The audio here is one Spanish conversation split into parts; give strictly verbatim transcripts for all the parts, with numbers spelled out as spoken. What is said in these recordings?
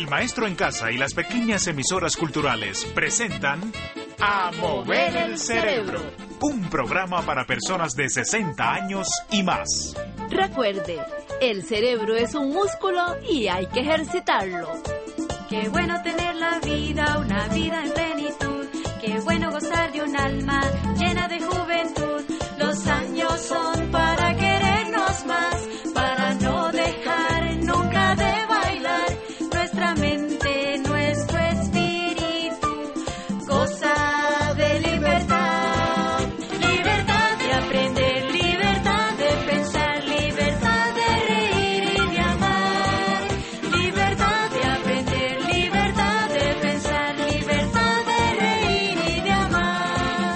El Maestro en Casa y las pequeñas emisoras culturales presentan A Mover el Cerebro, un programa para personas de sesenta años y más. Recuerde, el cerebro es un músculo y hay que ejercitarlo. Qué bueno tener la vida, una vida en plenitud. Qué bueno gozar de un alma llena de juventud. Los años son para querernos más, para no dejar nunca de bailar. Nuestra mente, nuestro espíritu goza de libertad. Libertad de aprender, libertad de pensar, libertad de reír y de amar. Libertad de aprender, libertad de pensar, libertad de reír y de amar.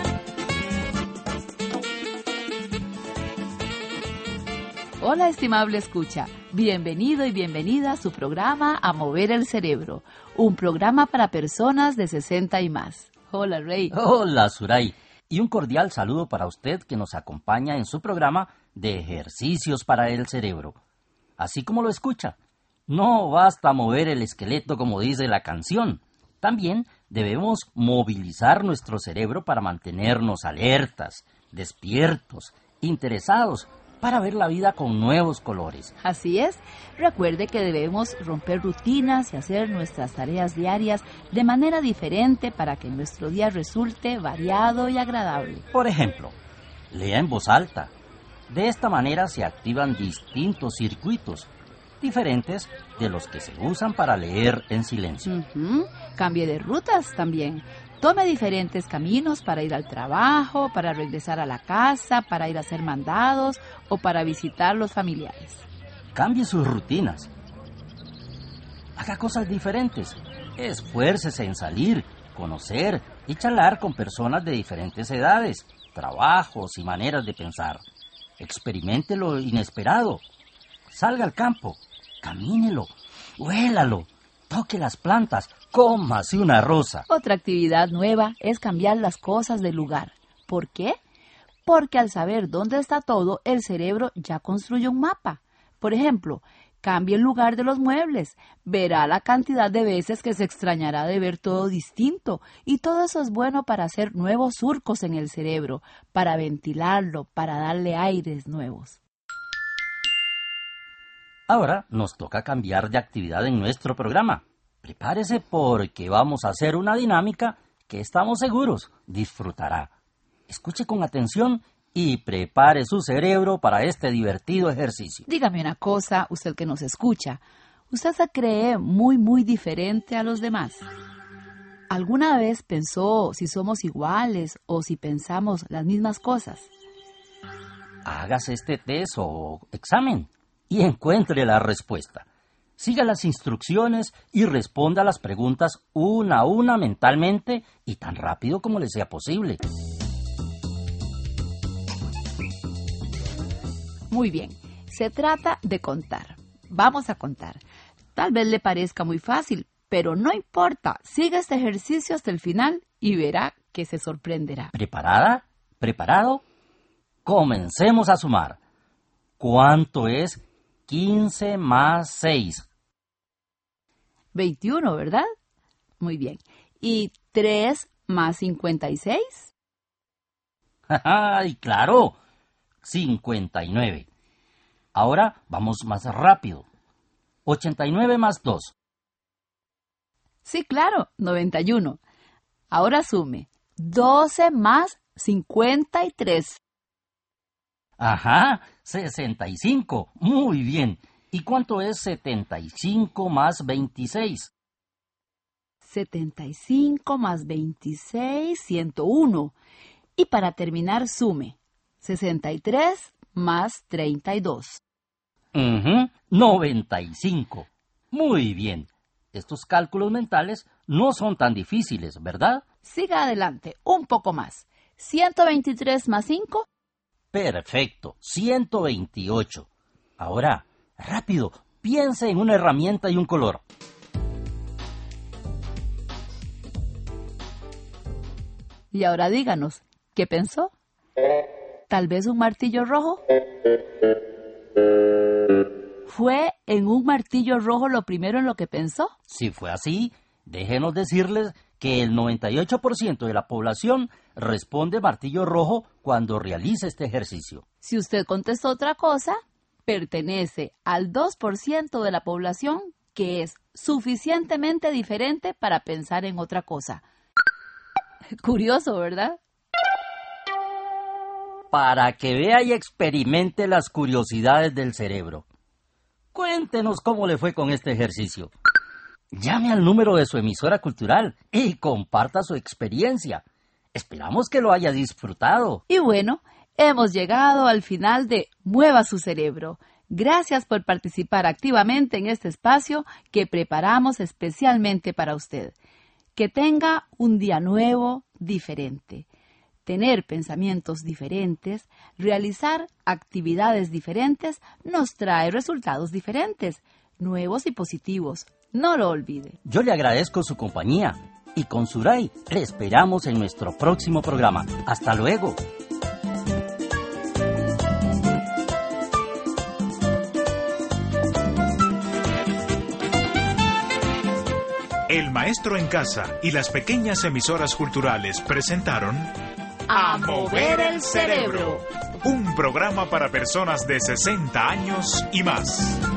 Hola, estimable escucha. Bienvenido y bienvenida a su programa A Mover el Cerebro, un programa para personas de sesenta y más. Hola, Rey. Hola, Suray. Y un cordial saludo para usted que nos acompaña en su programa de ejercicios para el cerebro. Así como lo escucha, no basta mover el esqueleto como dice la canción. También debemos movilizar nuestro cerebro para mantenernos alertas, despiertos, interesados, para ver la vida con nuevos colores. Así es. Recuerde que debemos romper rutinas y hacer nuestras tareas diarias de manera diferente para que nuestro día resulte variado y agradable. Por ejemplo, lea en voz alta. De esta manera se activan distintos circuitos, diferentes de los que se usan para leer en silencio. Uh-huh. Cambie de rutas también. Tome diferentes caminos para ir al trabajo, para regresar a la casa, para ir a hacer mandados o para visitar los familiares. Cambie sus rutinas. Haga cosas diferentes. Esfuércese en salir, conocer y charlar con personas de diferentes edades, trabajos y maneras de pensar. Experimente lo inesperado. Salga al campo, camínelo, huélalo, toque las plantas, cómase una rosa. Otra actividad nueva es cambiar las cosas de lugar. ¿Por qué? Porque al saber dónde está todo, el cerebro ya construye un mapa. Por ejemplo, cambie el lugar de los muebles. Verá la cantidad de veces que se extrañará de ver todo distinto. Y todo eso es bueno para hacer nuevos surcos en el cerebro, para ventilarlo, para darle aires nuevos. Ahora nos toca cambiar de actividad en nuestro programa. Prepárese porque vamos a hacer una dinámica que estamos seguros disfrutará. Escuche con atención y prepare su cerebro para este divertido ejercicio. Dígame una cosa, usted que nos escucha. ¿Usted se cree muy, muy diferente a los demás? ¿Alguna vez pensó si somos iguales o si pensamos las mismas cosas? Hágase este test o examen y encuentre la respuesta. Siga las instrucciones y responda a las preguntas una a una mentalmente y tan rápido como le sea posible. Muy bien, se trata de contar. Vamos a contar. Tal vez le parezca muy fácil, pero no importa. Siga este ejercicio hasta el final y verá que se sorprenderá. ¿Preparada? ¿Preparado? Comencemos a sumar. ¿Cuánto es quince más seis? veintiuno, ¿verdad? Muy bien. ¿Y tres más cincuenta y seis? ¡Ay, claro! cincuenta y nueve. Ahora vamos más rápido. ochenta y nueve más dos. Sí, claro, noventa y uno. Ahora sume. doce más cincuenta y tres. Ajá, sesenta y cinco. Muy bien. ¿Y cuánto es setenta y cinco más veintiséis? setenta y cinco más veintiséis, ciento uno. Y para terminar, sume. sesenta y tres más treinta y dos. Uh-huh, noventa y cinco. Muy bien. Estos cálculos mentales no son tan difíciles, ¿verdad? Siga adelante, un poco más. ciento veintitrés más cinco. Perfecto, ciento veintiocho. Ahora, rápido, piense en una herramienta y un color. Y ahora díganos, ¿qué pensó? ¿Tal vez un martillo rojo? ¿Fue en un martillo rojo lo primero en lo que pensó? Si fue así, déjenos decirles que el noventa y ocho por ciento de la población responde martillo rojo cuando realiza este ejercicio. Si usted contestó otra cosa, pertenece al dos por ciento de la población que es suficientemente diferente para pensar en otra cosa. Curioso, ¿verdad? Para que vea y experimente las curiosidades del cerebro. Cuéntenos cómo le fue con este ejercicio. Llame al número de su emisora cultural y comparta su experiencia. Esperamos que lo haya disfrutado. Y bueno, hemos llegado al final de Mueva su cerebro. Gracias por participar activamente en este espacio que preparamos especialmente para usted. Que tenga un día nuevo, diferente. Tener pensamientos diferentes, realizar actividades diferentes, nos trae resultados diferentes, nuevos y positivos. No lo olvide. Yo le agradezco su compañía y con Suray le esperamos en nuestro próximo programa. ¡Hasta luego! El maestro en casa y las pequeñas emisoras culturales presentaron A Mover el Cerebro, un programa para personas de sesenta años y más.